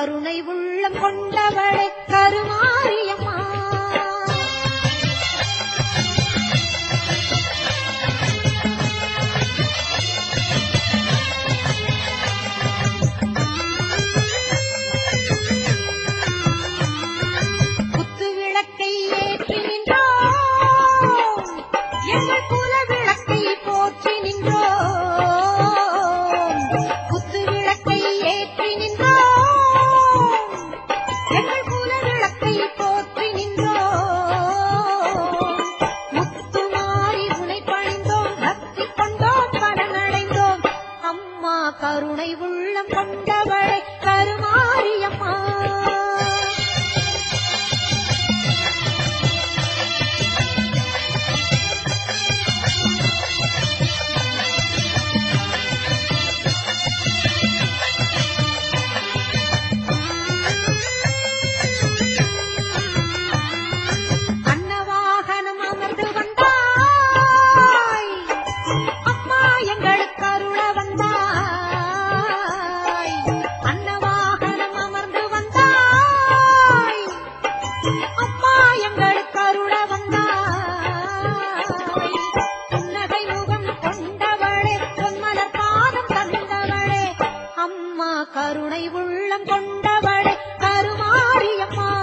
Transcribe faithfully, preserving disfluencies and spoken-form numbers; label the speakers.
Speaker 1: கருணை உள்ளம் கொண்டவளே கருமாரியம்மா. குத்து விளக்கை ஏற்றி நின்றோம், எங்கள் குல விளக்கை போற்றி நின்றோம். குத்து விளக்கை ஏற்றி நின்றோம், எங்கள் குல விளக்கை போற்றி நின்றோம். முத்துமாரி உனை பணிந்தோம், பக்தி கொண்டோம், பலனடைந்தோம். அம்மா கருணை உள்ளம் கொண்டவளே கருமாரியம்மா. அன்னவாகனம் அமர்ந்து வந்தாய், அம்மா எங்களுக்கு அருள வந்தாய். அன்னவாகனம் அமர்ந்து வந்தாய், அம்மா எங்களுக்கு அருள வந்தாய். புன்னகை முகம் கொண்டவளே, பொன்மலர் பாதம் தந்தவளே, அம்மா கருணை உள்ளம் கொண்டவளே கருமாரியம்மா.